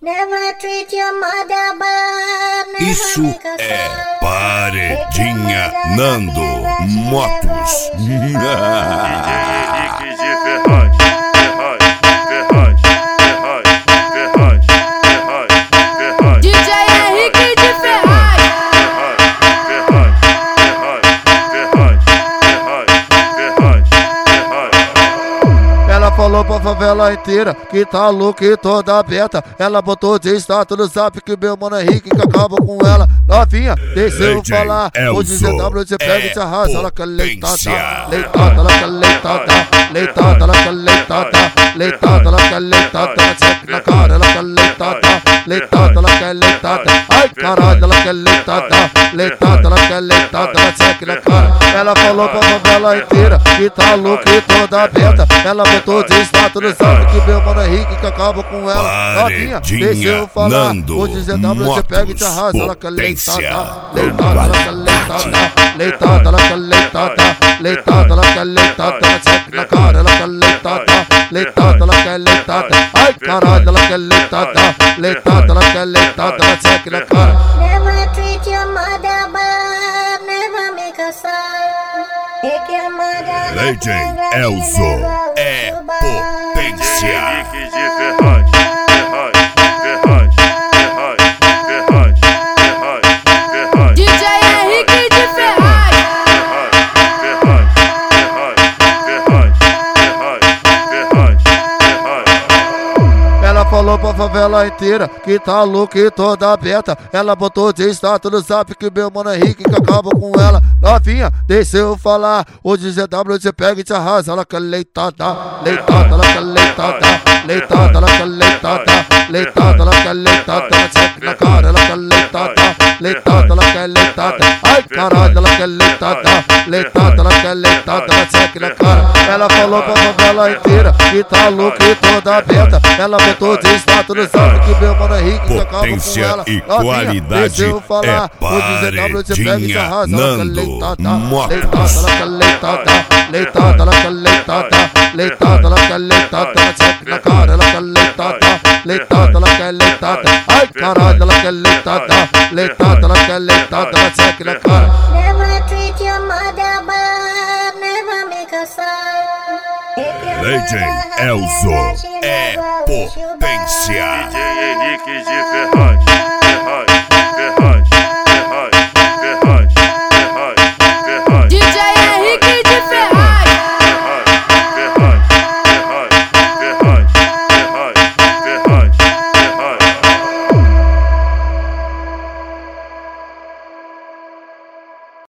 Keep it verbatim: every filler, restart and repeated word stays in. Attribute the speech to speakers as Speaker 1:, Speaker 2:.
Speaker 1: Never treat your mother bad, never
Speaker 2: Isso
Speaker 1: make her
Speaker 2: é
Speaker 1: sad.
Speaker 2: Paredinha Nando Motos.
Speaker 3: D J Henrique de Ferraz, Ferraz, Ferraz, Ferraz, Ferraz, Ferraz.
Speaker 4: D J Henrique de Ferraz.
Speaker 3: Ferraz, Ferraz, Ferraz, Ferraz, Ferraz, Ferraz.
Speaker 5: Ela falou pra favela inteira que tá louca e toda aberta. Ela botou de status no zap que meu mano Henrique que acaba com ela. Novinha, deixa eu
Speaker 2: D J
Speaker 5: falar. O D J W você pega e te arrasa. Ela quer leitada, leitada, ela quer leitada, leitada, ela quer leitada, leitada, ela quer leitada. Check na cara, ela quer leitada, leitada, ela quer leitada. Ai caralho, ela quer leitada, leitada, ela quer leitada. Check na cara. Ela falou pra favela inteira que tá louca e toda aberta. Ela botou de status no zap que meu mano Henrique que acaba com ela. Novinha, deixa eu falar. O D J W você pega e te arrasa. Ela quer leitada, leitada, ela quer leitada, leitada, ela quer leitada, leitada, ela quer leitada. Check na cara, ela quer leitada, leitada, ela quer leitada. Ai caralho, ela quer leitada, leitada, ela quer leitada. Check na cara.
Speaker 1: Never treat your mother bad, never make her sad. Take your mother
Speaker 2: Legend Elzo é potência.
Speaker 3: Henrique de Ferraz, Ferraz, Ferraz, Ferraz, Ferraz, Ferraz, Ferraz.
Speaker 4: D J Henrique de Ferraz.
Speaker 3: Ferraz, Ferraz, Ferraz, Ferraz, Ferraz, Ferraz.
Speaker 5: Ela falou pra favela inteira que tá louca e toda aberta. Ela botou de status no zap que meu mano Henrique que acaba com ela. Novinha, deixa eu falar. O D J W você pega e te arrasa. Ela quer leitada, leitada, ela quer leitada, leitada, ela quer leitada, leitada, ela quer leitada. Check na cara, ela quer leitada, leitada, ela quer leitada. Ai caralho, ela quer leitada, leitada, ela quer leitada. Check na cara. Ela falou pra favela inteira que tá louca e toda aberta. Ela botou de status no zap que meu mano Henrique que acaba com
Speaker 2: Potência
Speaker 5: ela.
Speaker 2: e
Speaker 5: Novinha,
Speaker 2: qualidade
Speaker 5: deixa eu falar.
Speaker 2: é
Speaker 5: O D J W você pega e te
Speaker 2: Paredinha
Speaker 5: arrasa. Ela quer
Speaker 2: Nando
Speaker 5: leitada,
Speaker 2: Motos.
Speaker 5: leitada, ela quer leitada, leitada, ela quer leitada, leitada, ela quer leitada. Check na cara, ela quer leitada, leitada, ela quer leitada. Ai caralho, ela quer leitada, leitada, ela quer leitada. Check na cara.
Speaker 1: Never treat your mother bad, never make her sad. Take your
Speaker 2: Legend
Speaker 1: mother
Speaker 2: Elzo
Speaker 1: happy, she
Speaker 2: é
Speaker 1: never wish you bad.
Speaker 2: potência.
Speaker 3: D J Henrique de Ferraz.